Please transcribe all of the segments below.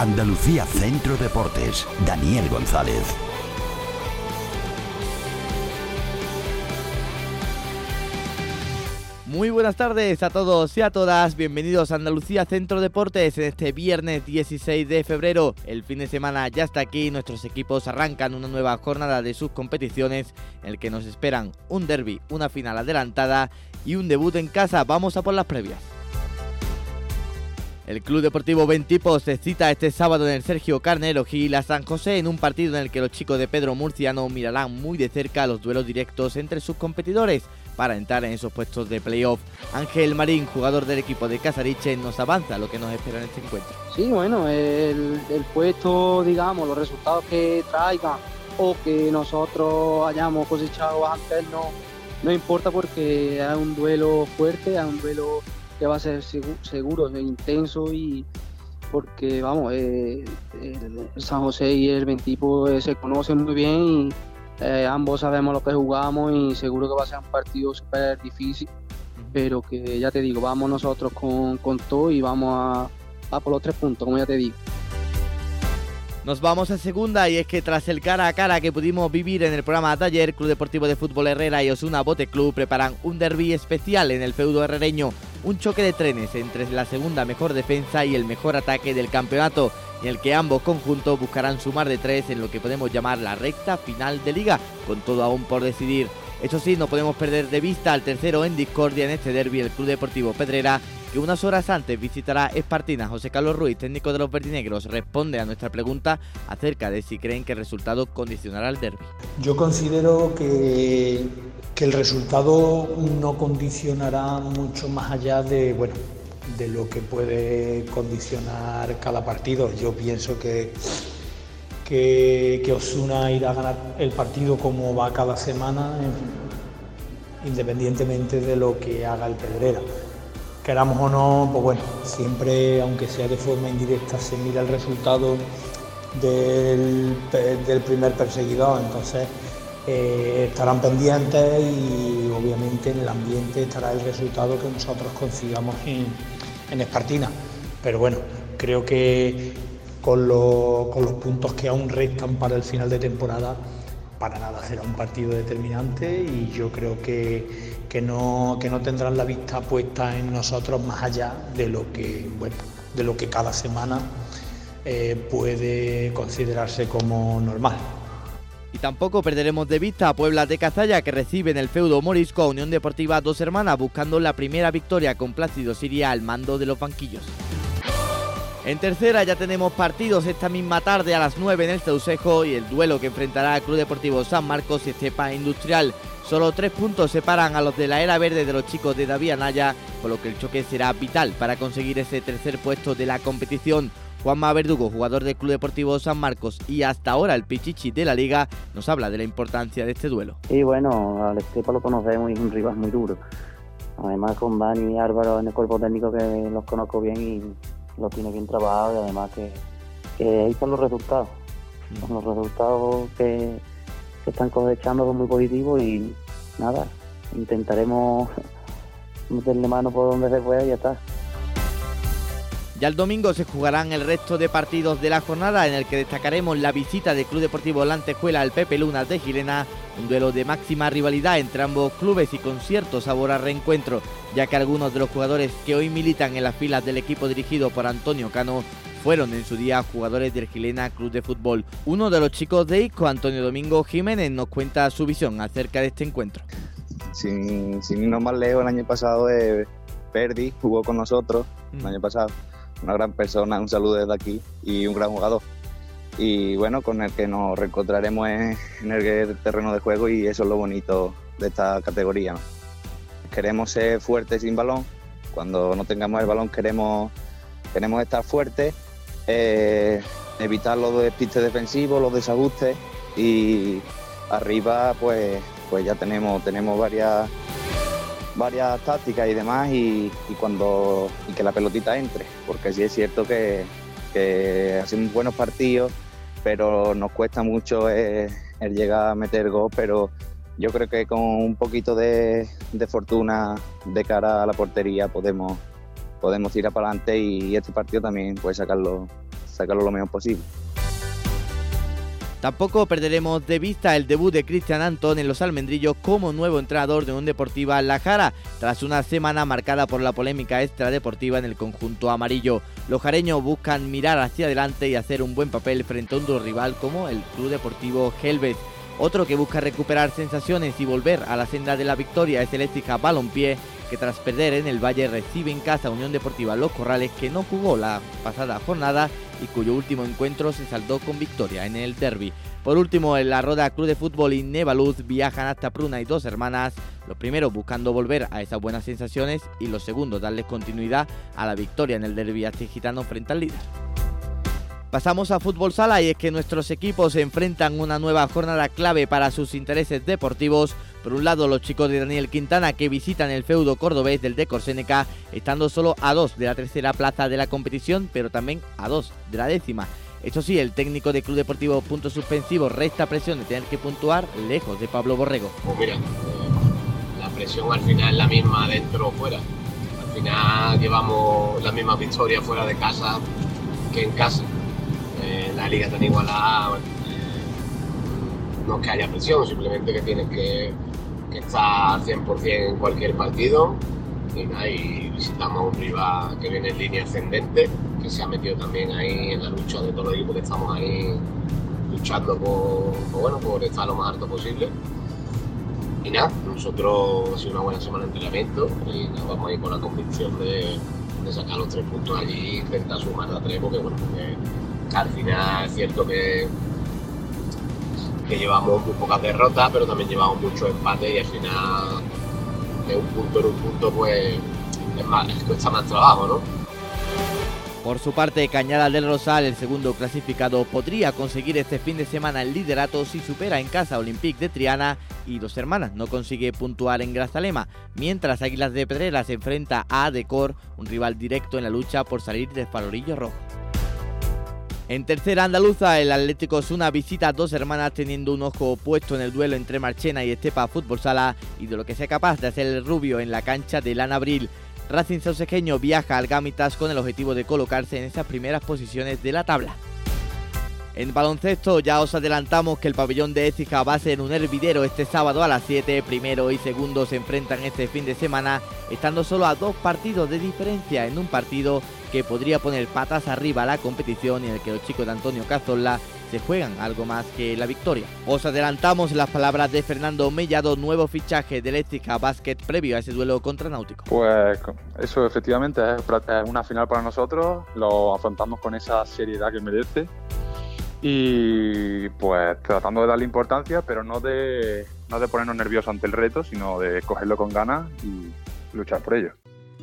Andalucía Centro Deportes, Daniel González. Muy buenas tardes a todos y a todas, bienvenidos a Andalucía Centro Deportes en este viernes 16 de febrero. El fin de semana ya está aquí, nuestros equipos arrancan una nueva jornada de sus competiciones en el que nos esperan un derbi, una final adelantada y un debut en casa. Vamos a por las previas. El Club Deportivo Bentipo se cita este sábado en el Sergio Carnero Gil a San José en un partido en el que los chicos de Pedro Murciano mirarán muy de cerca los duelos directos entre sus competidores para entrar en esos puestos de playoff. Ángel Marín, jugador del equipo de Casariche, nos avanza lo que nos espera en este encuentro. Sí, bueno, el puesto, digamos, los resultados que traigan o que nosotros hayamos cosechado antes no importa, porque es un duelo fuerte, es un duelo que va a ser seguro, intenso, y porque vamos, el San José y el Bentipo se conocen muy bien y ambos sabemos lo que jugamos, y seguro que va a ser un partido súper difícil, pero que ya te digo, vamos nosotros con todo y vamos a por los 3 puntos, como ya te digo. Nos vamos a segunda, y es que tras el cara a cara que pudimos vivir en el programa de ayer, Club Deportivo de Fútbol Herrera y Osuna Bote Club preparan un derbi especial en el feudo herrereño, un choque de trenes entre la segunda mejor defensa y el mejor ataque del campeonato, en el que ambos conjuntos buscarán sumar de 3 en lo que podemos llamar la recta final de liga, con todo aún por decidir. Eso sí, no podemos perder de vista al tercero en discordia en este derbi, el Club Deportivo Pedrera, que unas horas antes visitará Espartina. José Carlos Ruiz, técnico de los verdinegros, responde a nuestra pregunta acerca de si creen que el resultado condicionará el derbi. Yo considero que el resultado no condicionará mucho más allá de lo que puede condicionar cada partido. Yo pienso que Osuna irá a ganar el partido como va cada semana, independientemente de lo que haga el Pedrera. Queramos o no, pues bueno, siempre, aunque sea de forma indirecta, se mira el resultado del primer perseguidor, entonces estarán pendientes, y obviamente en el ambiente estará el resultado que nosotros consigamos en Espartina. Pero bueno, creo que con los puntos que aún restan para el final de temporada, para nada será un partido determinante, y yo creo que no tendrán la vista puesta en nosotros más allá de lo que cada semana puede considerarse como normal. Y tampoco perderemos de vista a Puebla de Cazalla, que recibe en el feudo morisco a Unión Deportiva Dos Hermanas, buscando la primera victoria con Plácido Siria al mando de los banquillos. En tercera ya tenemos partidos esta misma tarde a las 9 en el Ceusejo, y el duelo que enfrentará al Club Deportivo San Marcos y Estepa Industrial. Solo 3 puntos separan a los de la era verde de los chicos de David Anaya, por lo que el choque será vital para conseguir ese tercer puesto de la competición. Juanma Verdugo, jugador del Club Deportivo San Marcos y hasta ahora el pichichi de la liga, nos habla de la importancia de este duelo. Y bueno, al Estepa lo conocemos y es un rival muy duro. Además, con Dani y Álvaro en el cuerpo técnico, que los conozco bien y lo tiene bien trabajado, y además que ahí están los resultados. Los resultados que están cosechando son muy positivos, y nada, intentaremos meterle mano por donde se pueda y ya está. Ya el domingo se jugarán el resto de partidos de la jornada, en el que destacaremos la visita del Club Deportivo Lantejuela al Pepe Lunas de Gilena, un duelo de máxima rivalidad entre ambos clubes y con cierto sabor a reencuentro, ya que algunos de los jugadores que hoy militan en las filas del equipo dirigido por Antonio Cano fueron en su día jugadores del Gilena Club de Fútbol. Uno de los chicos de ISCO, Antonio Domingo Jiménez, nos cuenta su visión acerca de este encuentro. Sin irnos más lejos, el año pasado Perdi jugó con nosotros, el año pasado. Una gran persona, un saludo desde aquí, y un gran jugador. Y bueno, con el que nos reencontraremos en el terreno de juego, y eso es lo bonito de esta categoría, ¿no? Queremos ser fuertes sin balón. Cuando no tengamos el balón queremos estar fuertes, evitar los despistes defensivos, los desajustes, y arriba pues ya tenemos varias tácticas y demás, y que la pelotita entre, porque sí es cierto que hacemos buenos partidos, pero nos cuesta mucho el llegar a meter gol, pero yo creo que con un poquito de fortuna de cara a la portería podemos tirar para adelante, y este partido también puede sacarlo sacarlo lo mejor posible. Tampoco perderemos de vista el debut de Cristian Antón en los Almendrillos como nuevo entrenador de Unión Deportiva La Jara, tras una semana marcada por la polémica extradeportiva en el conjunto amarillo. Los jareños buscan mirar hacia adelante y hacer un buen papel frente a un duro rival como el Club Deportivo Gelbez. Otro que busca recuperar sensaciones y volver a la senda de la victoria es el Écija Balompié, que tras perder en el Valle recibe en casa a Unión Deportiva Los Corrales, que no jugó la pasada jornada y cuyo último encuentro se saldó con victoria en el derbi. Por último, en la Roda Club de Fútbol y Nevaluz viajan hasta Pruna y Dos Hermanas, los primeros buscando volver a esas buenas sensaciones y los segundos darles continuidad a la victoria en el derbi astigitano frente al líder. Pasamos a fútbol sala y es que nuestros equipos se enfrentan una nueva jornada clave para sus intereses deportivos. Por un lado, los chicos de Daniel Quintana, que visitan el feudo cordobés del Decor Séneca, estando solo a 2 de la tercera plaza de la competición, pero también a 2 de la décima. Eso sí, el técnico de Club Deportivo Punto Suspensivo resta presión de tener que puntuar lejos de Pablo Borrego. Pues mira, la presión al final es la misma dentro o fuera. Al final llevamos la misma victoria fuera de casa que en casa. La liga tan igualada, no es que haya presión, simplemente que tienes que estar 100% en cualquier partido y visitamos a un rival que viene en línea ascendente, que se ha metido también ahí en la lucha de todos los equipos que estamos ahí luchando por estar lo más alto posible. Y nada, nosotros ha sido una buena semana de entrenamiento y nos vamos a ir con la convicción de sacar los 3 puntos allí, intentar sumar a 3, porque al final es cierto que llevamos muy pocas derrotas, pero también llevamos muchos empates y al final de un punto en un punto pues cuesta más trabajo, ¿no? Por su parte, Cañada del Rosal, el segundo clasificado, podría conseguir este fin de semana el liderato si supera en casa Olympique de Triana y Dos Hermanas no consigue puntuar en Grazalema, mientras Águilas de Pedrera se enfrenta a Decor, un rival directo en la lucha por salir del Farolillo Rojo. En tercera andaluza, el Atlético Osuna visita a Dos Hermanas teniendo un ojo puesto en el duelo entre Marchena y Estepa Fútbol Sala y de lo que sea capaz de hacer el rubio en la cancha de Lana Abril. Racing Saucejeño viaja al Gamitas con el objetivo de colocarse en esas primeras posiciones de la tabla. En baloncesto ya os adelantamos que el pabellón de Écija va a ser un hervidero este sábado a las 7. Primero y segundo se enfrentan este fin de semana, estando solo a 2 partidos de diferencia en un partido que podría poner patas arriba a la competición y en el que los chicos de Antonio Cazorla se juegan algo más que la victoria. Os adelantamos las palabras de Fernando Mellado, nuevo fichaje del Écija Basket previo a ese duelo contra Náutico. Pues eso efectivamente es una final para nosotros, lo afrontamos con esa seriedad que merece y pues tratando de darle importancia, pero no de ponernos nerviosos ante el reto, sino de cogerlo con ganas y luchar por ello.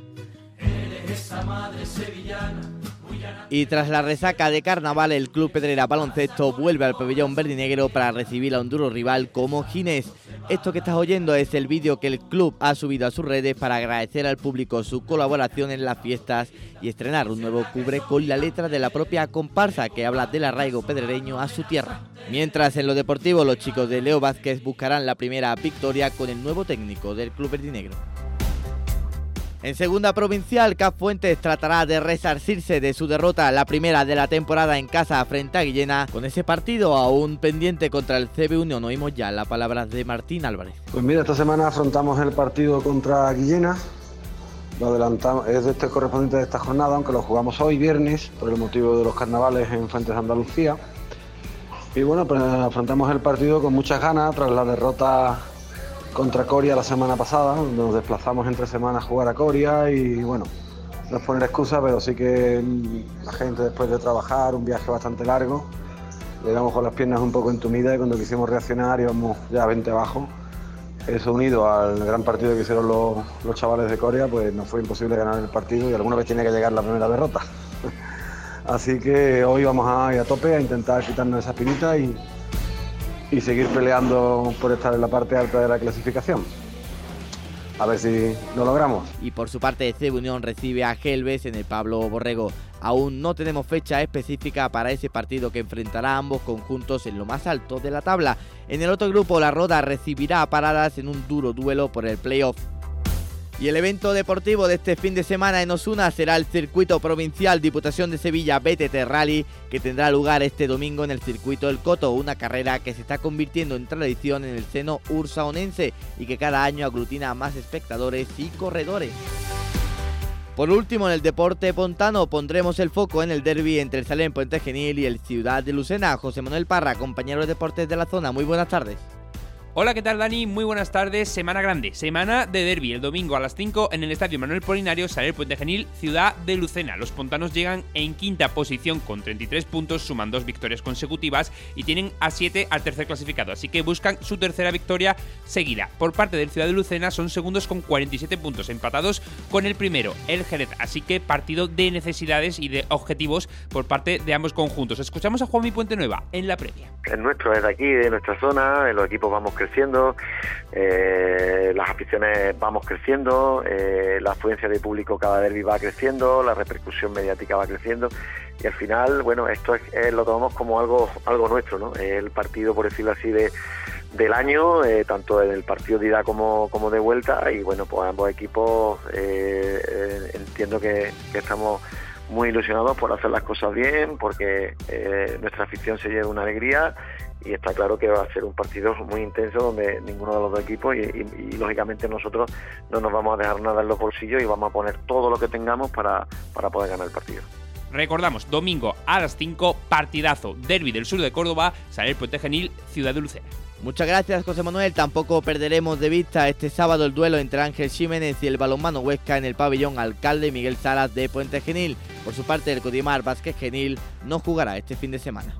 Y tras la resaca de carnaval, el Club Pedrera Baloncesto vuelve al pabellón verdinegro para recibir a un duro rival como Ginés. Esto que estás oyendo es el vídeo que el club ha subido a sus redes para agradecer al público su colaboración en las fiestas y estrenar un nuevo cubre con la letra de la propia comparsa que habla del arraigo pedrereño a su tierra. Mientras en lo deportivo, los chicos de Leo Vázquez buscarán la primera victoria con el nuevo técnico del Club verdinegro. En segunda provincial, CAF Fuentes tratará de resarcirse de su derrota, la primera de la temporada en casa frente a Guillena. Con ese partido aún pendiente contra el CB Unión, oímos ya las palabras de Martín Álvarez. Pues mira, esta semana afrontamos el partido contra Guillena. Lo adelantamos, es este correspondiente de esta jornada, aunque lo jugamos hoy viernes por el motivo de los carnavales en Fuentes de Andalucía. Y bueno, pues afrontamos el partido con muchas ganas tras la derrota contra Coria la semana pasada, donde nos desplazamos entre semanas a jugar a Coria y bueno, no es poner excusa, pero sí que la gente después de trabajar, un viaje bastante largo, llegamos con las piernas un poco entumidas y cuando quisimos reaccionar íbamos ya 20 abajo. Eso unido al gran partido que hicieron los chavales de Coria, pues nos fue imposible ganar el partido y alguna vez tiene que llegar la primera derrota. Así que hoy vamos a ir a tope a intentar quitarnos esa espinita y seguir peleando por estar en la parte alta de la clasificación. A ver si lo logramos. Y por su parte, CB Unión recibe a Gelbez en el Pablo Borrego. Aún no tenemos fecha específica para ese partido que enfrentará a ambos conjuntos en lo más alto de la tabla. En el otro grupo, la Roda recibirá a Paradas en un duro duelo por el playoff. Y el evento deportivo de este fin de semana en Osuna será el Circuito Provincial Diputación de Sevilla BTT Rally, que tendrá lugar este domingo en el Circuito del Coto, una carrera que se está convirtiendo en tradición en el seno ursaonense y que cada año aglutina a más espectadores y corredores. Por último, en el deporte pontano pondremos el foco en el derbi entre el Salem Puente Genil y el Ciudad de Lucena. José Manuel Parra, compañero de deportes de la zona, muy buenas tardes. Hola, ¿qué tal, Dani? Muy buenas tardes. Semana grande, semana de derbi. El domingo a las 5 en el Estadio Manuel Polinario, Salem Puente Genil, Ciudad de Lucena. Los pontanos llegan en quinta posición con 33 puntos, suman 2 victorias consecutivas y tienen a 7 al tercer clasificado, así que buscan su tercera victoria seguida. Por parte del Ciudad de Lucena son segundos con 47 puntos, empatados con el primero, el Jerez, así que partido de necesidades y de objetivos por parte de ambos conjuntos. Escuchamos a Juanmi Puente Nueva en la previa. El nuestro es de aquí, de nuestra zona, los equipos vamos creciendo, las aficiones vamos creciendo, la afluencia de público cada derbi va creciendo, la repercusión mediática va creciendo y al final, bueno, esto lo tomamos como algo nuestro, ¿no? El partido, por decirlo así, del año, tanto en el partido de ida como de vuelta y bueno, pues ambos equipos entiendo que estamos muy ilusionados por hacer las cosas bien, porque nuestra afición se lleva una alegría y está claro que va a ser un partido muy intenso donde ninguno de los dos equipos y lógicamente nosotros no nos vamos a dejar nada en los bolsillos y vamos a poner todo lo que tengamos para poder ganar el partido. Recordamos, domingo a las 5, partidazo, derbi del sur de Córdoba, Salem Puente Genil, Ciudad de Lucena. Muchas gracias, José Manuel. Tampoco perderemos de vista este sábado el duelo entre Ángel Ximénez y el Balonmano Huesca en el pabellón Alcalde Miguel Salas de Puente Genil. Por su parte, el Codimar Vázquez Genil no jugará este fin de semana.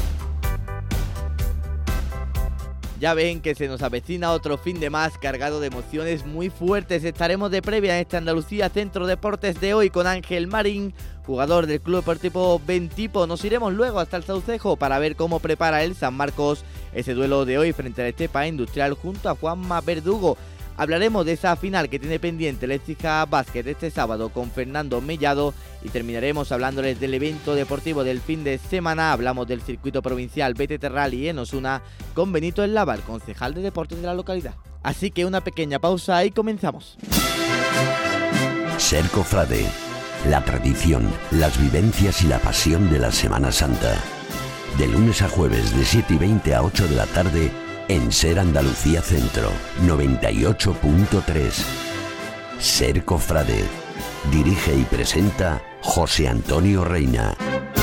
Ya ven que se nos avecina otro fin de más cargado de emociones muy fuertes. Estaremos de previa en este Andalucía Centro Deportes de hoy con Ángel Marín, jugador del Club Deportivo Bentipo. Nos iremos luego hasta el Saucejo para ver cómo prepara el San Marcos ese duelo de hoy frente al Estepa Industrial junto a Juanma Verdugo. Hablaremos de esa final que tiene pendiente el Écija Basket este sábado con Fernando Mellado y terminaremos hablándoles del evento deportivo del fin de semana. Hablamos del circuito provincial BTT Rally en Osuna con Benito Eslava, el concejal de deportes de la localidad. Así que una pequeña pausa y comenzamos. Ser Cofrade, la tradición, las vivencias y la pasión de la Semana Santa. De lunes a jueves de 7:20 a 8 de la tarde en Ser Andalucía Centro, 98.3. Ser Cofrade. Dirige y presenta José Antonio Reina.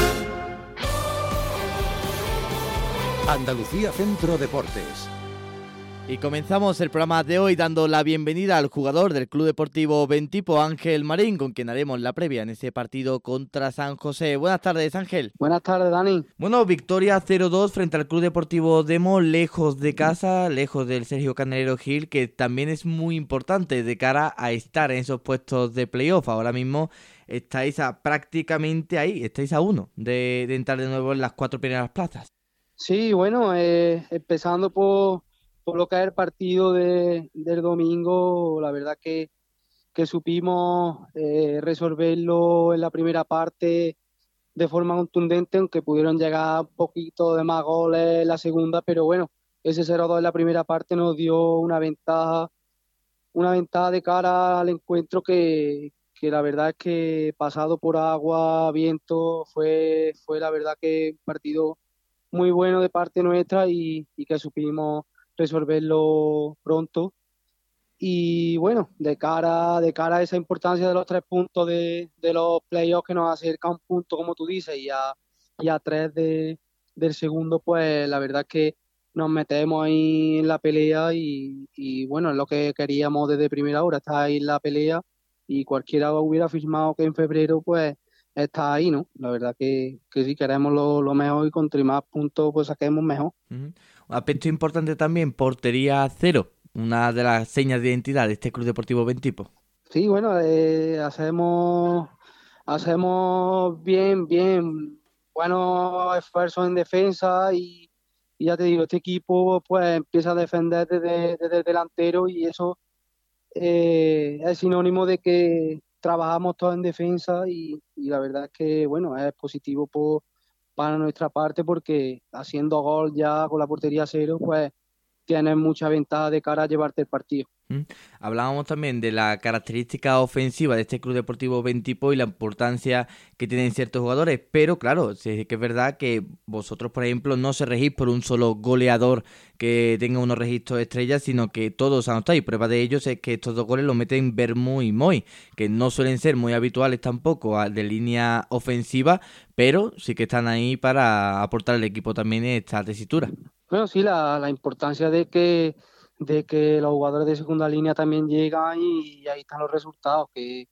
Andalucía Centro Deportes. Y comenzamos el programa de hoy dando la bienvenida al jugador del Club Deportivo Bentipo, Ángel Marín, con quien haremos la previa en ese partido contra San José. Buenas tardes, Ángel. Buenas tardes, Dani. Bueno, victoria 0-2 frente al Club Deportivo Demo, lejos de casa, lejos del Sergio Candelero Gil, que también es muy importante de cara a estar en esos puestos de playoff. Ahora mismo estáis prácticamente ahí, estáis a uno de entrar de nuevo en las 4 primeras plazas. Sí, bueno, empezando por lo que es el partido del domingo, la verdad que supimos resolverlo en la primera parte de forma contundente, aunque pudieron llegar un poquito de más goles en la segunda, pero bueno, ese 0-2 en la primera parte nos dio una ventaja de cara al encuentro que la verdad es que pasado por agua, viento, fue la verdad que un partido muy bueno de parte nuestra y que supimos resolverlo pronto y bueno, de cara a esa importancia de los 3 puntos de los playoffs que nos acerca a un punto como tú dices y a 3 del segundo, pues la verdad es que nos metemos ahí en la pelea y bueno, es lo que queríamos desde primera hora, estar ahí en la pelea y cualquiera hubiera afirmado que en febrero pues está ahí, ¿no? La verdad que sí queremos lo mejor y contra más puntos pues saquemos mejor. Un aspecto importante también, portería cero, una de las señas de identidad de este Club Deportivo Bentipo. Sí, bueno, hacemos bien buenos esfuerzos en defensa y ya te digo, este equipo pues empieza a defender desde el delantero y eso es sinónimo de que trabajamos todos en defensa y la verdad es que bueno, es positivo para nuestra parte porque haciendo gol ya con la portería cero pues tienes mucha ventaja de cara a llevarte el partido. Hablábamos también de la característica ofensiva de este Club Deportivo Ventipo y la importancia que tienen ciertos jugadores, pero claro, sí que es verdad que vosotros, por ejemplo, no se regís por un solo goleador que tenga unos registros estrellas, sino que todos anotáis. Prueba de ellos es que estos 2 goles los meten Bermú y Moy, que no suelen ser muy habituales tampoco de línea ofensiva, pero sí que están ahí para aportar al equipo también en esta tesitura. Bueno, sí, la importancia de que los jugadores de segunda línea también llegan y ahí están los resultados, que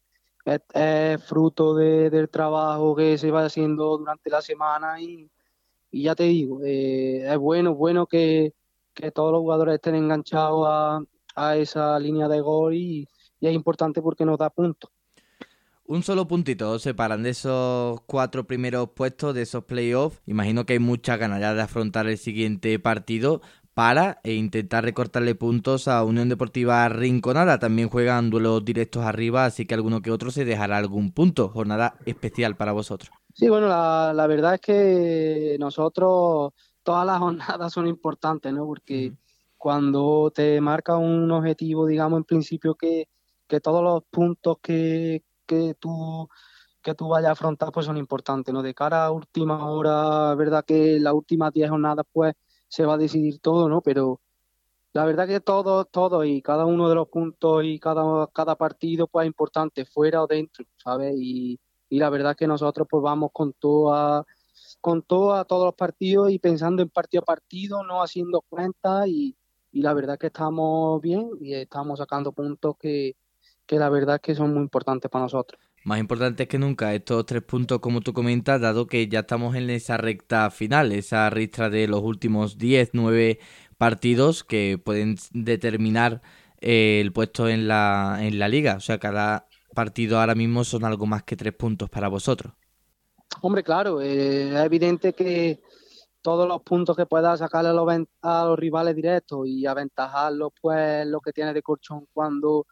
es fruto del trabajo que se va haciendo durante la semana y ya te digo, es bueno que todos los jugadores estén enganchados a esa línea de gol y es importante porque nos da puntos. Un solo puntito os separan de esos 4 primeros puestos, de esos playoffs. Imagino que hay muchas ganas ya de afrontar el siguiente partido para intentar recortarle puntos a Unión Deportiva Rinconada. También juegan duelos directos arriba, así que alguno que otro se dejará algún punto. Jornada especial para vosotros. Sí, bueno, la verdad es que nosotros todas las jornadas son importantes, ¿no? Porque cuando te marca un objetivo, digamos, en principio que todos los puntos que tú vayas a afrontar pues son importantes, ¿no? De cara a última hora, verdad que las últimas 10 jornadas pues se va a decidir todo, ¿no? Pero la verdad que todo y cada uno de los puntos y cada partido pues es importante, fuera o dentro, ¿sabes? Y la verdad que nosotros pues vamos con todo a todos los partidos y pensando en partido a partido, no haciendo cuentas y la verdad que estamos bien y estamos sacando puntos que la verdad que son muy importantes para nosotros. Más importantes que nunca estos 3 puntos, como tú comentas, dado que ya estamos en esa recta final, esa ristra de los últimos 10, 9 partidos que pueden determinar el puesto en la liga. O sea, cada partido ahora mismo son algo más que 3 puntos para vosotros. Hombre, claro, es evidente que todos los puntos que puedas sacarle a los rivales directos y aventajarlos, pues lo que tiene de colchón cuando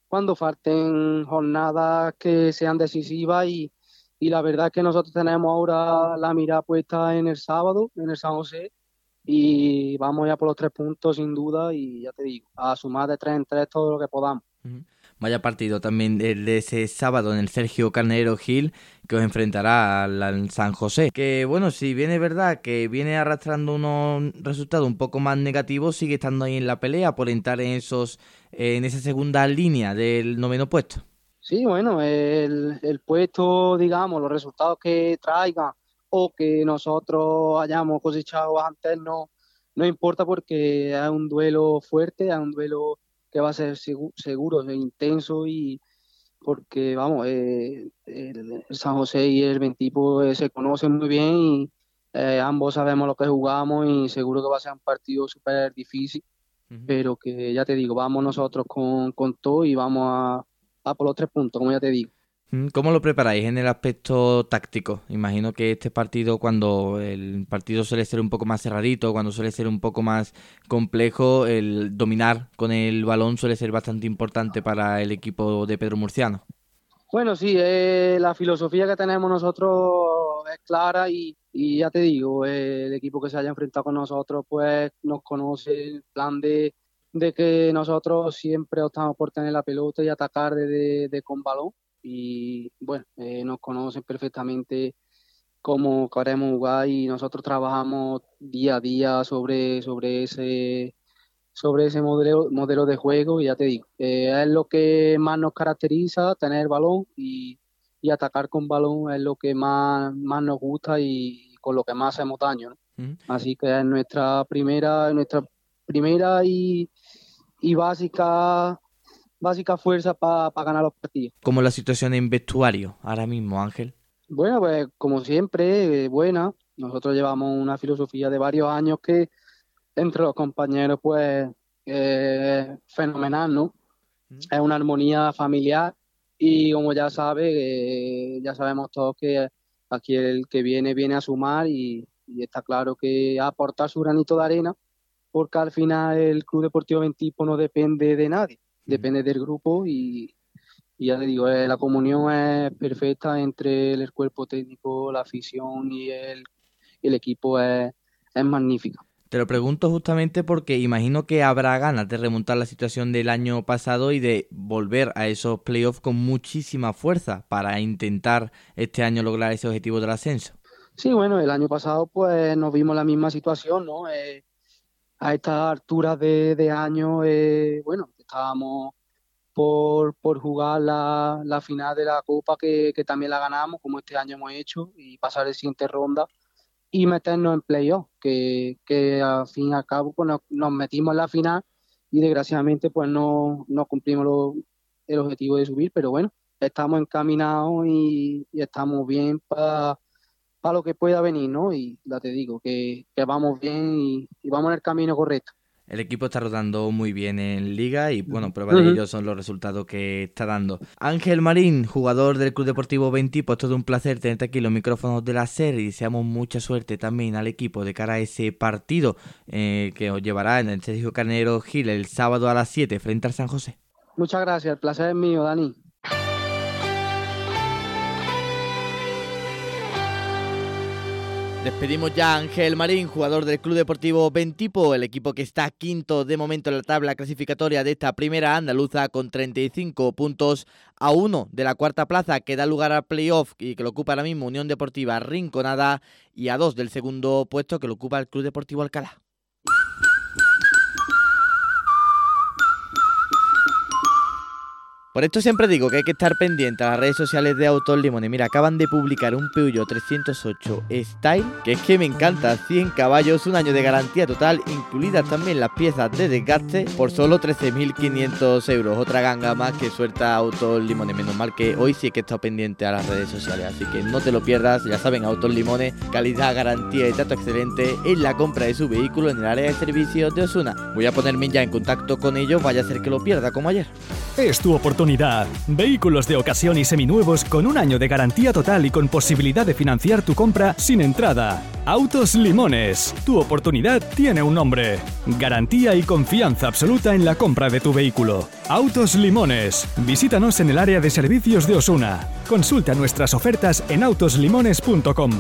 falten jornadas que sean decisivas y la verdad es que nosotros tenemos ahora la mirada puesta en el sábado, en el San José, y vamos ya por los 3 puntos sin duda y ya te digo, a sumar de 3 en 3 todo lo que podamos. Vaya partido también el de ese sábado en el Sergio Carnero Gil, que os enfrentará al San José. Que bueno, si bien es verdad que viene arrastrando unos resultados un poco más negativos, sigue estando ahí en la pelea por entrar en esa segunda línea del 9º puesto. Sí, bueno, el puesto, digamos, los resultados que traigan o que nosotros hayamos cosechado antes no importa porque es un duelo fuerte, es un duelo que va a ser seguro, intenso y porque, vamos, el San José y el Ventipo se conocen muy bien y ambos sabemos lo que jugamos y seguro que va a ser un partido súper difícil, pero que ya te digo, vamos nosotros con todo y vamos a por los 3 puntos, como ya te digo. ¿Cómo lo preparáis en el aspecto táctico? Imagino que este partido, cuando el partido suele ser un poco más cerradito, cuando suele ser un poco más complejo, el dominar con el balón suele ser bastante importante para el equipo de Pedro Murciano. Bueno, sí, la filosofía que tenemos nosotros es clara y ya te digo, el equipo que se haya enfrentado con nosotros pues nos conoce el plan de que nosotros siempre optamos por tener la pelota y atacar de con balón. Y bueno, nos conocen perfectamente cómo queremos jugar y nosotros trabajamos día a día sobre ese modelo de juego y ya te digo, es lo que más nos caracteriza, tener balón y atacar con balón es lo que más nos gusta y con lo que más hacemos daño, ¿no? Así que es nuestra primera y básica fuerza para ganar los partidos. ¿Cómo es la situación en vestuario ahora mismo, Ángel? Bueno, pues como siempre, buena. Nosotros llevamos una filosofía de varios años que entre los compañeros, pues, fenomenal, ¿no? Es una armonía familiar y como ya sabemos todos que aquí el que viene a sumar y está claro que aportar su granito de arena, porque al final el Club Deportivo Ventipo no depende de nadie. Depende del grupo y ya te digo, la comunión es perfecta entre el cuerpo técnico, la afición y el equipo es magnífica. Te lo pregunto justamente porque imagino que habrá ganas de remontar la situación del año pasado y de volver a esos playoffs con muchísima fuerza para intentar este año lograr ese objetivo del ascenso. Sí, bueno, el año pasado pues nos vimos la misma situación, ¿no? A estas alturas de año, bueno, estábamos por jugar la final de la Copa que también la ganamos, como este año hemos hecho, y pasar la siguiente ronda y meternos en playoff, que al fin y al cabo pues nos metimos en la final y desgraciadamente pues no cumplimos el objetivo de subir, pero bueno, estamos encaminados y estamos bien para lo que pueda venir, ¿no? Y ya te digo que vamos bien y vamos en el camino correcto. El equipo está rodando muy bien en Liga y, bueno, prueba de ello son los resultados que está dando. Ángel Marín, jugador del Club Deportivo Bentipo, es todo un placer tenerte aquí en los micrófonos de la SER y deseamos mucha suerte también al equipo de cara a ese partido que os llevará en el Sergio Carnero Gil el sábado a las 7 frente al San José. Muchas gracias, el placer es mío, Dani. Despedimos ya a Ángel Marín, jugador del Club Deportivo Bentipo, el equipo que está quinto de momento en la tabla clasificatoria de esta primera andaluza con 35 puntos a 1 de la cuarta plaza que da lugar al playoff y que lo ocupa ahora mismo Unión Deportiva Rinconada y a 2 del segundo puesto que lo ocupa el Club Deportivo Alcalá. Por esto siempre digo que hay que estar pendiente a las redes sociales de Autos Limones. Mira, acaban de publicar un Peugeot 308 Style, que es que me encanta, 100 caballos, un año de garantía total, incluidas también las piezas de desgaste, por solo 13.500 euros. Otra ganga más que suelta Autos Limones. Menos mal que hoy sí que he estado pendiente a las redes sociales, así que no te lo pierdas. Ya saben, Autos Limones, calidad, garantía y trato excelente en la compra de su vehículo en el área de servicios de Osuna. Voy a ponerme ya en contacto con ellos, vaya a ser que lo pierda como ayer. Es tu oportunidad. Vehículos de ocasión y seminuevos con un año de garantía total y con posibilidad de financiar tu compra sin entrada. Autos Limones. Tu oportunidad tiene un nombre. Garantía y confianza absoluta en la compra de tu vehículo. Autos Limones. Visítanos en el área de servicios de Osuna. Consulta nuestras ofertas en autoslimones.com.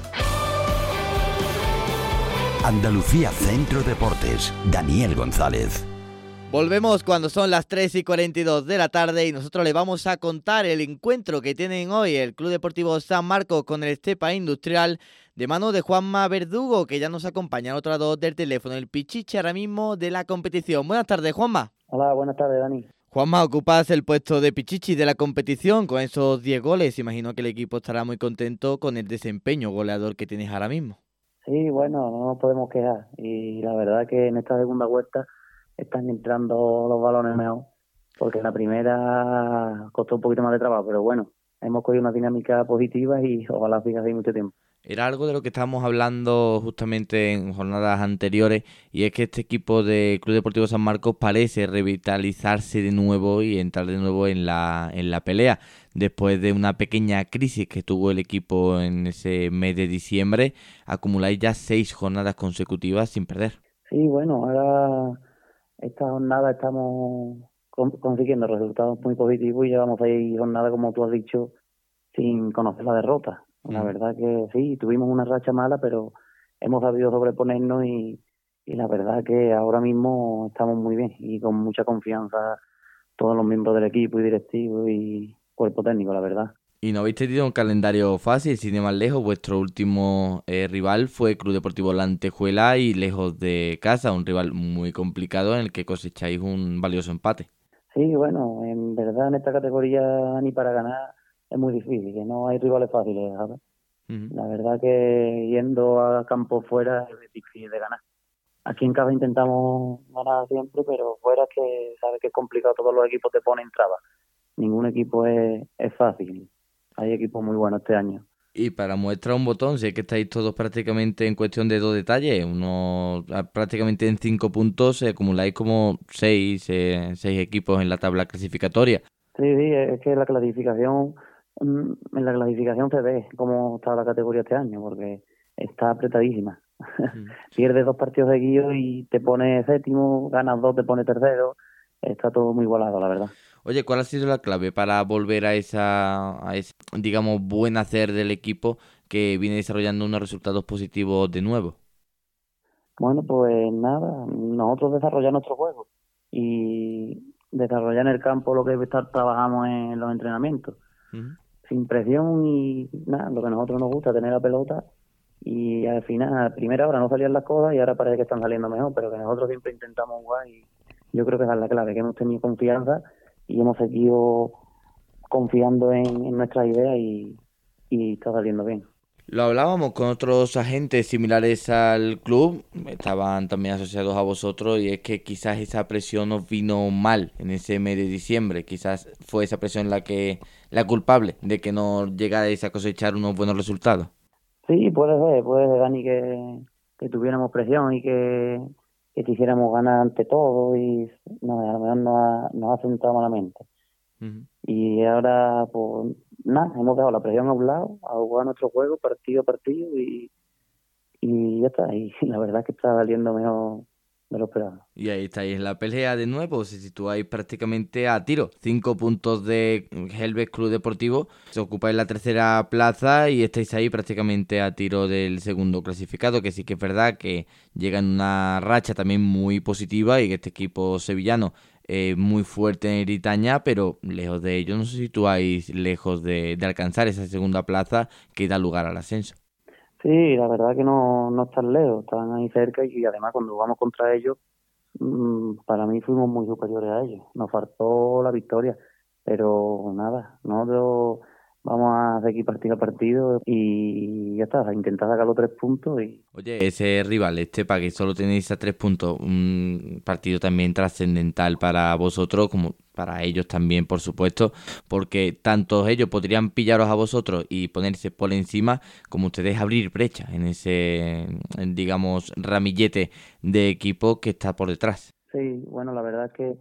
Andalucía Centro Deportes. Daniel González. Volvemos cuando son las 3:42 de la tarde y nosotros les vamos a contar el encuentro que tienen hoy el Club Deportivo San Marcos con el Estepa Industrial de mano de Juanma Verdugo, que ya nos acompaña al otro lado del teléfono, el pichiche ahora mismo de la competición. Buenas tardes, Juanma. Hola, buenas tardes, Dani. Juanma, ocupas el puesto de pichichi de la competición con esos 10 goles. Imagino que el equipo estará muy contento con el desempeño goleador que tienes ahora mismo. Sí, bueno, no nos podemos quejar y la verdad que en esta segunda vuelta están entrando los balones mejor, porque la primera costó un poquito más de trabajo, pero bueno, hemos cogido una dinámica positiva y ojalá siga así mucho tiempo. Era algo de lo que estábamos hablando justamente en jornadas anteriores, y es que este equipo de Club Deportivo San Marcos parece revitalizarse de nuevo y entrar de nuevo en la pelea, después de una pequeña crisis que tuvo el equipo en ese mes de diciembre. Acumuláis ya 6 jornadas consecutivas sin perder. Sí, bueno, ahora esta jornada estamos consiguiendo resultados muy positivos y llevamos 6 jornadas, como tú has dicho, sin conocer la derrota. La verdad que sí, tuvimos una racha mala, pero hemos sabido sobreponernos y la verdad que ahora mismo estamos muy bien y con mucha confianza todos los miembros del equipo y directivo y cuerpo técnico, la verdad. Y no habéis tenido un calendario fácil, sin ir más lejos. Vuestro último rival fue Club Deportivo La Antejuela y lejos de casa, un rival muy complicado en el que cosecháis un valioso empate. Sí, bueno, en verdad en esta categoría ni para ganar es muy difícil, que no hay rivales fáciles, ¿sabes? La verdad que yendo a campo fuera es difícil de ganar. Aquí en casa intentamos ganar siempre, pero fuera es que sabes que es complicado, todos los equipos te ponen trabas. Ningún equipo es fácil. Hay equipos muy buenos este año. Y para muestra un botón, sé que estáis todos prácticamente en cuestión de 2 detalles. Uno prácticamente en 5 puntos, acumuláis como 6 equipos en la tabla clasificatoria. Sí, es que en la clasificación se ve cómo está la categoría este año, porque está apretadísima. Pierdes 2 partidos seguidos y te pones séptimo, ganas 2, te pones tercero. Está todo muy igualado, la verdad. Oye, ¿cuál ha sido la clave para volver a ese, digamos, buen hacer del equipo que viene desarrollando unos resultados positivos de nuevo? Bueno, pues nada, nosotros desarrollar nuestro juego y desarrollar en el campo lo que trabajamos en los entrenamientos. Sin presión y nada, lo que a nosotros nos gusta, tener la pelota, y al final, a primera hora no salían las cosas y ahora parece que están saliendo mejor, pero que nosotros siempre intentamos jugar y yo creo que esa es la clave, que hemos tenido confianza y hemos seguido confiando en nuestras ideas y está saliendo bien. Lo hablábamos con otros agentes similares al club, estaban también asociados a vosotros, y es que quizás esa presión nos vino mal en ese mes de diciembre, quizás fue esa presión la culpable de que no llegáis a cosechar unos buenos resultados. Sí, puede ser, Dani, que tuviéramos presión y que quisiéramos ganar ante todo y no, a lo mejor nos ha sentado malamente. Y ahora, pues nada, hemos dejado la presión a un lado, a jugar nuestro juego partido a partido y ya está. Y la verdad es que está saliendo mejor de lo esperado. Y ahí estáis en la pelea de nuevo, se situáis prácticamente a tiro. 5 puntos de Helves Club Deportivo, se ocupáis la tercera plaza y estáis ahí prácticamente a tiro del segundo clasificado, que sí que es verdad que llega en una racha también muy positiva y que este equipo sevillano muy fuerte en Eritaña, pero lejos de ello no se situáis lejos de alcanzar esa segunda plaza que da lugar al ascenso. Sí, la verdad que no están lejos, están ahí cerca y además cuando jugamos contra ellos, para mí fuimos muy superiores a ellos. Nos faltó la victoria, pero nada, nosotros vamos a seguir partido a partido y ya está, a intentar sacar los 3 puntos. Oye, ese rival, Estepa, que solo tenéis a 3 puntos, un partido también trascendental para vosotros, como para ellos también, por supuesto, porque tanto ellos podrían pillaros a vosotros y ponerse por encima, como ustedes abrir brecha en ese, digamos, ramillete de equipo que está por detrás. Sí, bueno, la verdad es que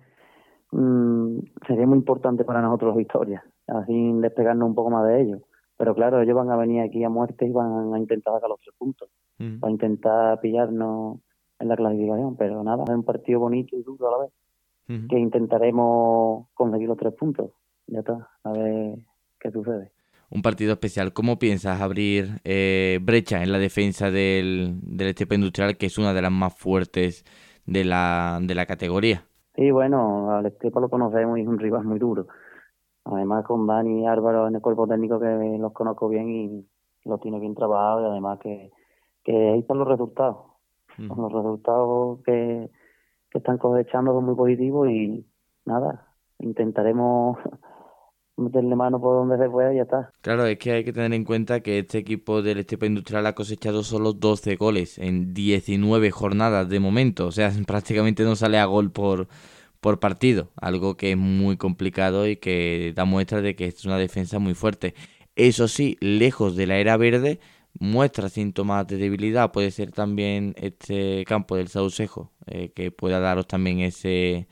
sería muy importante para nosotros la victoria, así despegarnos un poco más de ellos. Pero claro, ellos van a venir aquí a muerte y van a intentar sacar los 3 puntos, para intentar pillarnos en la clasificación. Pero nada, es un partido bonito y duro a la vez, que intentaremos conseguir los 3 puntos. Ya está, a ver qué sucede. Un partido especial. ¿Cómo piensas abrir brecha en la defensa del Estepa Industrial, que es una de las más fuertes de la categoría? Sí, bueno, al Estepa lo conocemos y es un rival muy duro. Además con Dani y Álvaro en el cuerpo técnico, que los conozco bien y los tiene bien trabajados, y además que ahí están los resultados. Los resultados que están cosechando son muy positivos y nada, intentaremos meterle mano por donde se pueda y ya está. Claro, es que hay que tener en cuenta que este equipo del Estepa Industrial ha cosechado solo 12 goles en 19 jornadas de momento. O sea, prácticamente no sale a gol por partido, algo que es muy complicado y que da muestra de que es una defensa muy fuerte. Eso sí, lejos de la era verde, muestra síntomas de debilidad. Puede ser también este campo del Saucejo, que pueda daros también ese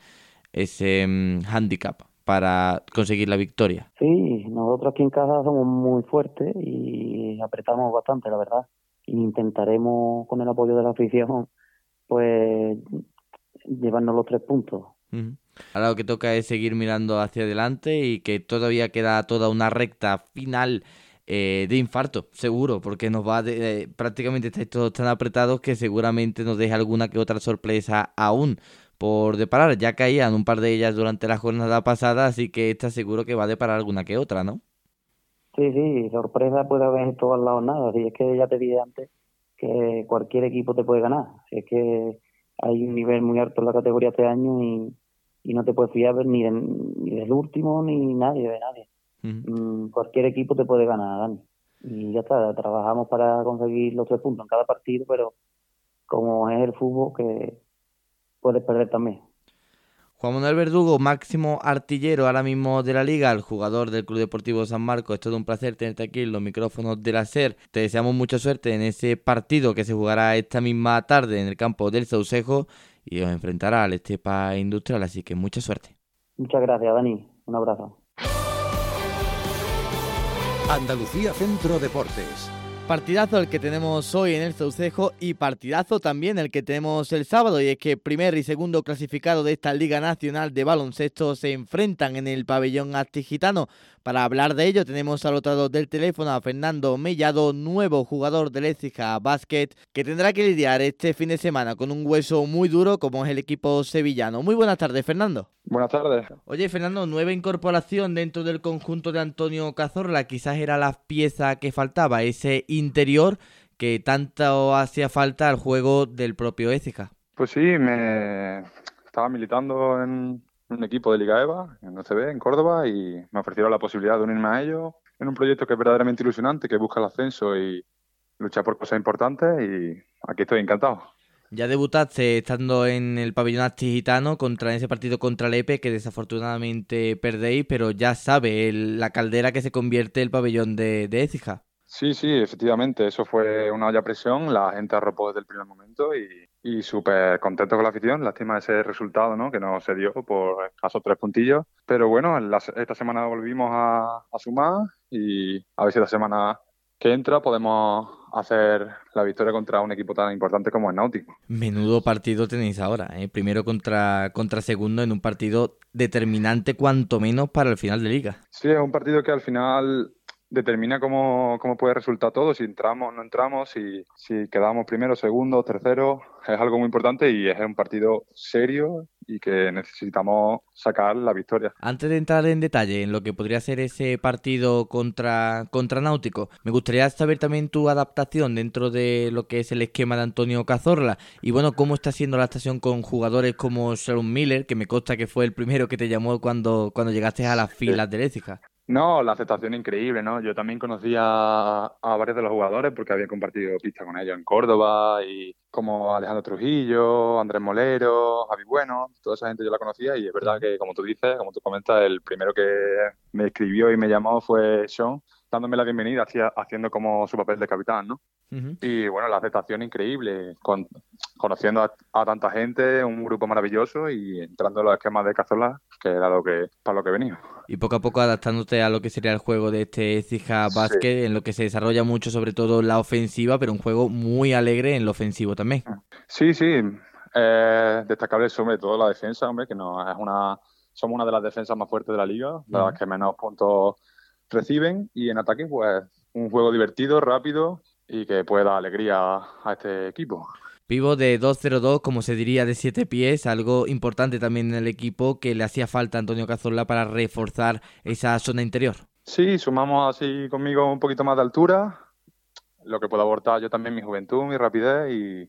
hándicap para conseguir la victoria. Sí, nosotros aquí en casa somos muy fuertes y apretamos bastante, la verdad. Y intentaremos, con el apoyo de la afición, pues llevarnos los 3 puntos. Ahora lo que toca es seguir mirando hacia adelante y que todavía queda toda una recta final de infarto, seguro, porque nos va prácticamente estáis todos tan apretados que seguramente nos deja alguna que otra sorpresa aún por deparar. Ya caían un par de ellas durante la jornada pasada, así que esta seguro que va a deparar alguna que otra, ¿no? Sí, sorpresa puede haber en todas las jornadas. Si es que ya te dije antes que cualquier equipo te puede ganar. Si es que hay un nivel muy alto en la categoría este año y no te puedes fiar ni del último ni de nadie. Cualquier equipo te puede ganar, Dani. Y ya está, trabajamos para conseguir los 3 puntos en cada partido, pero como es el fútbol, que puedes perder también. Juan Manuel Verdugo, máximo artillero ahora mismo de la Liga, el jugador del Club Deportivo San Marcos. Es todo un placer tenerte aquí en los micrófonos de la SER. Te deseamos mucha suerte en ese partido que se jugará esta misma tarde en el campo del Saucejo y os enfrentará al Estepa Industrial, así que mucha suerte. Muchas gracias, Dani. Un abrazo. Andalucía Centro Deportes. Partidazo el que tenemos hoy en el Saucejo y partidazo también el que tenemos el sábado, y es que primer y segundo clasificado de esta Liga Nacional de Baloncesto se enfrentan en el pabellón Astigitano. Para hablar de ello tenemos al otro lado del teléfono a Fernando Mellado, nuevo jugador del Écija Basket, que tendrá que lidiar este fin de semana con un hueso muy duro como es el equipo sevillano. Muy buenas tardes, Fernando. Buenas tardes. Oye, Fernando, nueva incorporación dentro del conjunto de Antonio Cazorla, quizás era la pieza que faltaba, ese interior que tanto hacía falta al juego del propio Écija. Pues sí, me estaba militando en un equipo de Liga EVA, en OCB, en Córdoba, y me ofrecieron la posibilidad de unirme a ellos en un proyecto que es verdaderamente ilusionante, que busca el ascenso y lucha por cosas importantes, y aquí estoy encantado. Ya debutaste estando en el pabellón Astigitano en ese partido contra el EPE, que desafortunadamente perdéis, pero ya sabe la caldera que se convierte el pabellón de Écija. Sí, efectivamente, eso fue una olla a presión, la gente arropó desde el primer momento y súper contento con la afición. Lástima ese resultado, ¿no?, que no se dio por escasos 3 puntillos, pero bueno, esta semana volvimos a sumar y a ver si la semana que entra podemos hacer la victoria contra un equipo tan importante como el Náutico. Menudo partido tenéis ahora, ¿eh? Primero contra segundo en un partido determinante cuanto menos para el final de liga. Sí, es un partido que al final determina cómo puede resultar todo, si entramos, no entramos, si quedamos primero, segundo, tercero. Es algo muy importante y es un partido serio y que necesitamos sacar la victoria. Antes de entrar en detalle en lo que podría ser ese partido contra Náutico, me gustaría saber también tu adaptación dentro de lo que es el esquema de Antonio Cazorla y bueno, cómo está siendo la adaptación con jugadores como Sharon Miller, que me consta que fue el primero que te llamó cuando llegaste a las filas del Écija. No, la aceptación increíble, ¿no? Yo también conocía a varios de los jugadores porque había compartido pista con ellos en Córdoba, y como Alejandro Trujillo, Andrés Molero, Javi Bueno, toda esa gente yo la conocía, y es verdad que, como tú dices, como tú comentas, el primero que me escribió y me llamó fue Sean, dándome la bienvenida, haciendo como su papel de capitán, ¿no? Uh-huh. Y bueno, la aceptación increíble, conociendo a tanta gente, un grupo maravilloso y entrando en los esquemas de Cazorla, que era para lo que venía. Y poco a poco adaptándote a lo que sería el juego de este Écija Basket, sí, en lo que se desarrolla mucho, sobre todo la ofensiva, pero un juego muy alegre en lo ofensivo también. Sí, destacable sobre todo la defensa, hombre, que somos una de las defensas más fuertes de la liga, las que menos puntos reciben, y en ataque pues un juego divertido, rápido y que puede dar alegría a este equipo. Pívot de 2-0-2, como se diría, de 7 pies, algo importante también en el equipo que le hacía falta a Antonio Cazorla para reforzar esa zona interior. Sí, sumamos así conmigo un poquito más de altura, lo que puedo aportar yo también, mi juventud, mi rapidez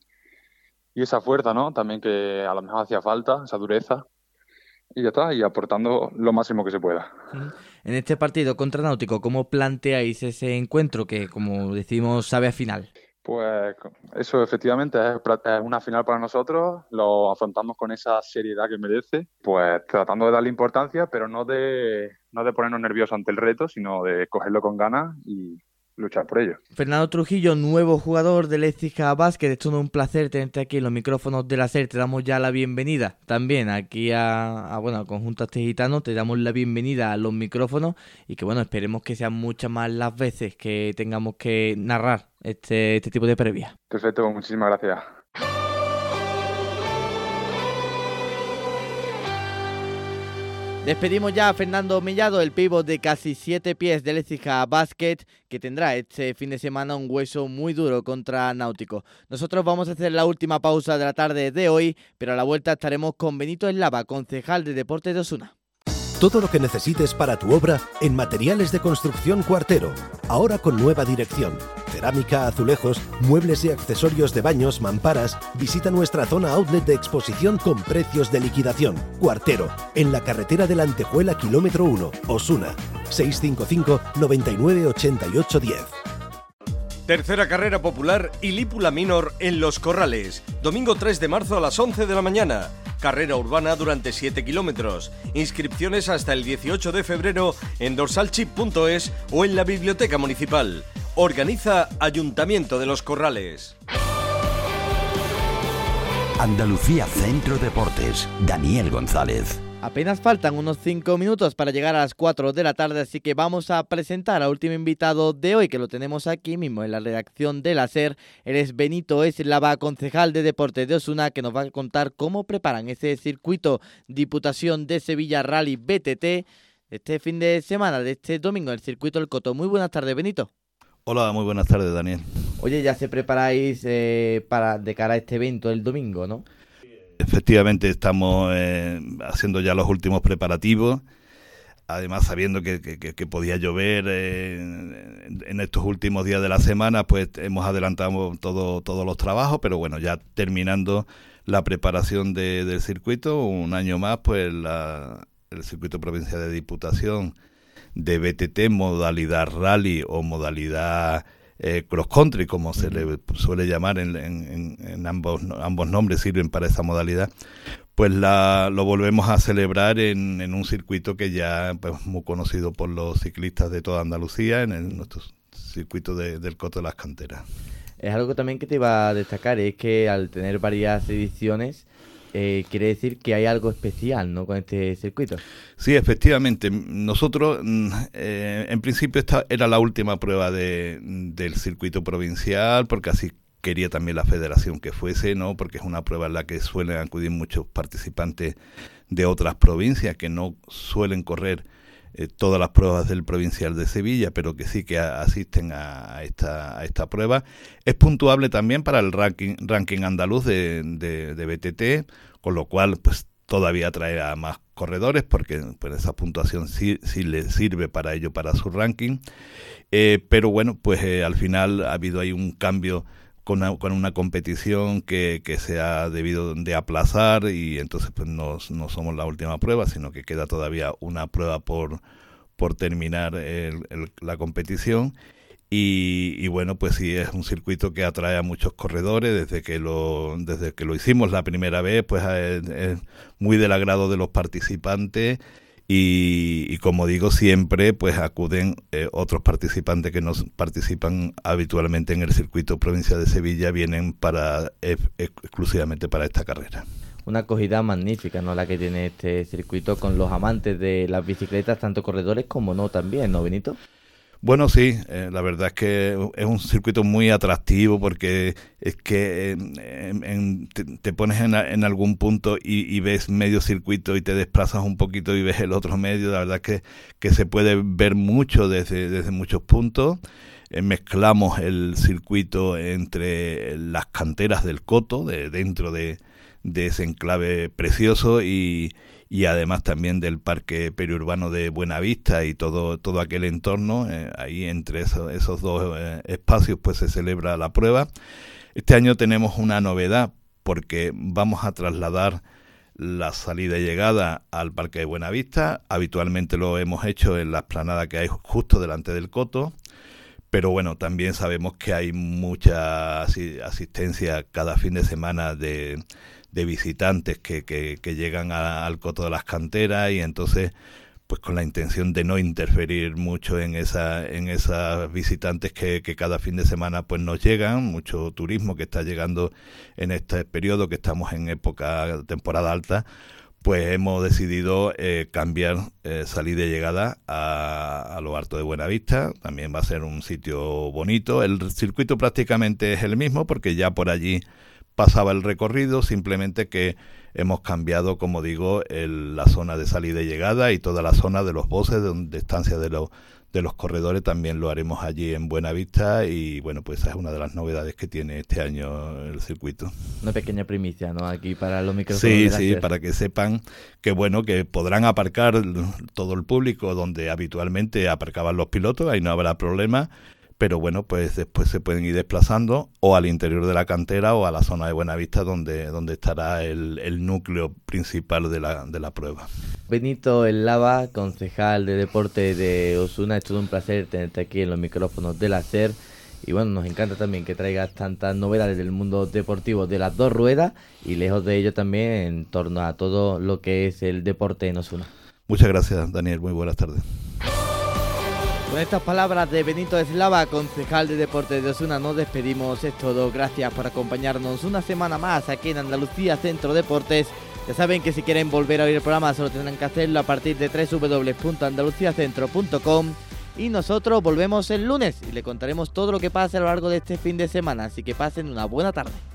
y esa fuerza, ¿no? También que a lo mejor hacía falta, esa dureza. Y ya está, y aportando lo máximo que se pueda. En este partido contra Náutico, ¿cómo planteáis ese encuentro que, como decimos, sabe a final? Pues eso efectivamente es una final para nosotros, lo afrontamos con esa seriedad que merece, pues tratando de darle importancia, pero no de ponernos nerviosos ante el reto, sino de cogerlo con ganas y luchar por ello. Fernando Trujillo, nuevo jugador del Écija Basket, es todo un placer tenerte aquí en los micrófonos de la SER. Te damos ya la bienvenida también aquí al conjunto Astigitano, te damos la bienvenida a los micrófonos y que bueno, esperemos que sean muchas más las veces que tengamos que narrar este tipo de previa. Perfecto, muchísimas gracias. Despedimos ya a Fernando Mellado, el pívot de casi 7 pies del Écija Basket, que tendrá este fin de semana un hueso muy duro contra Náutico. Nosotros vamos a hacer la última pausa de la tarde de hoy, pero a la vuelta estaremos con Benito Eslava, concejal de Deportes de Osuna. Todo lo que necesites para tu obra en Materiales de Construcción Cuartero. Ahora con nueva dirección. Cerámica, azulejos, muebles y accesorios de baños, mamparas. Visita nuestra zona outlet de exposición con precios de liquidación. Cuartero, en la carretera de la Antejuela, kilómetro 1, Osuna. 655 99 88 10. Tercera carrera popular y Lípula Minor en Los Corrales. Domingo 3 de marzo a las 11 de la mañana. Carrera urbana durante 7 kilómetros. Inscripciones hasta el 18 de febrero en dorsalchip.es o en la Biblioteca Municipal. Organiza Ayuntamiento de Los Corrales. Andalucía Centro Deportes. Daniel González. Apenas faltan unos 5 minutos para llegar a las 4 de la tarde, así que vamos a presentar al último invitado de hoy, que lo tenemos aquí mismo en la redacción de la SER. Él es Benito Eslava, concejal de Deportes de Osuna, que nos va a contar cómo preparan ese circuito Diputación de Sevilla Rally BTT este fin de semana, de este domingo, el circuito El Coto. Muy buenas tardes, Benito. Hola, muy buenas tardes, Daniel. Oye, ya se preparáis de cara a este evento el domingo, ¿no? Efectivamente, estamos haciendo ya los últimos preparativos, además sabiendo que podía llover en estos últimos días de la semana, pues hemos adelantado todos los trabajos, pero bueno, ya terminando la preparación del circuito, un año más, pues el circuito provincial de Diputación de BTT, modalidad rally o modalidad cross country, como se le suele llamar, en ambos nombres sirven para esa modalidad, pues lo volvemos a celebrar en un circuito que ya pues muy conocido por los ciclistas de toda Andalucía, en nuestro circuito del Coto de las Canteras. Es algo también que te iba a destacar, es que al tener varias ediciones, quiere decir que hay algo especial, ¿no?, con este circuito. Sí, efectivamente. Nosotros, en principio, esta era la última prueba del circuito provincial, porque así quería también la federación que fuese, ¿no?, porque es una prueba en la que suelen acudir muchos participantes de otras provincias que no suelen correr todas las pruebas del provincial de Sevilla, pero que sí que asisten a esta prueba. Es puntuable también para el ranking andaluz de BTT, con lo cual pues todavía atrae a más corredores, porque pues, esa puntuación sí le sirve para ello, para su ranking. Pero bueno, pues al final ha habido ahí un cambio con una competición que se ha debido de aplazar, y entonces pues no somos la última prueba, sino que queda todavía una prueba por terminar la competición. Y bueno, pues sí, es un circuito que atrae a muchos corredores. Desde que lo hicimos la primera vez, pues es muy del agrado de los participantes. Y como digo, siempre pues acuden otros participantes que no participan habitualmente en el circuito provincial de Sevilla, vienen exclusivamente para esta carrera. Una acogida magnífica, ¿no?, la que tiene este circuito con los amantes de las bicicletas, tanto corredores como no también, ¿no, Benito? Bueno, sí, la verdad es que es un circuito muy atractivo, porque es que te pones en algún punto y ves medio circuito y te desplazas un poquito y ves el otro medio. La verdad es que se puede ver mucho desde muchos puntos. Mezclamos el circuito entre las canteras del Coto, dentro de ese enclave precioso, y además también del parque periurbano de Buenavista y todo aquel entorno. Ahí entre esos dos espacios pues se celebra la prueba. Este año tenemos una novedad, porque vamos a trasladar la salida y llegada al parque de Buenavista. Habitualmente lo hemos hecho en la explanada que hay justo delante del Coto, pero bueno, también sabemos que hay mucha asistencia cada fin de semana de visitantes que llegan al Coto de las Canteras, y entonces pues con la intención de no interferir mucho en esas visitantes que cada fin de semana pues nos llegan, mucho turismo que está llegando en este periodo que estamos en temporada alta, pues hemos decidido cambiar salida y llegada a lo alto de Buenavista. También va a ser un sitio bonito. El circuito prácticamente es el mismo, porque ya por allí pasaba el recorrido, simplemente que hemos cambiado, como digo, la zona de salida y llegada, y toda la zona de los boxes de estancia de los corredores también lo haremos allí en Buenavista. Y bueno, pues esa es una de las novedades que tiene este año el circuito. Una pequeña primicia, ¿no?, aquí para los micrófonos. Sí, para que sepan que bueno, que podrán aparcar todo el público donde habitualmente aparcaban los pilotos, ahí no habrá problema. Pero bueno, pues después se pueden ir desplazando o al interior de la cantera o a la zona de Buenavista, donde estará el núcleo principal de la prueba. Benito Eslava, concejal de Deporte de Osuna, es todo un placer tenerte aquí en los micrófonos de la SER. Y bueno, nos encanta también que traigas tantas novedades del mundo deportivo de las dos ruedas, y lejos de ello también en torno a todo lo que es el deporte en Osuna. Muchas gracias, Daniel. Muy buenas tardes. Con estas palabras de Benito Eslava, concejal de Deportes de Osuna, nos despedimos. Es todo. Gracias por acompañarnos una semana más aquí en Andalucía Centro Deportes. Ya saben que si quieren volver a oír el programa solo tendrán que hacerlo a partir de www.andaluciacentro.com y nosotros volvemos el lunes y le contaremos todo lo que pase a lo largo de este fin de semana, así que pasen una buena tarde.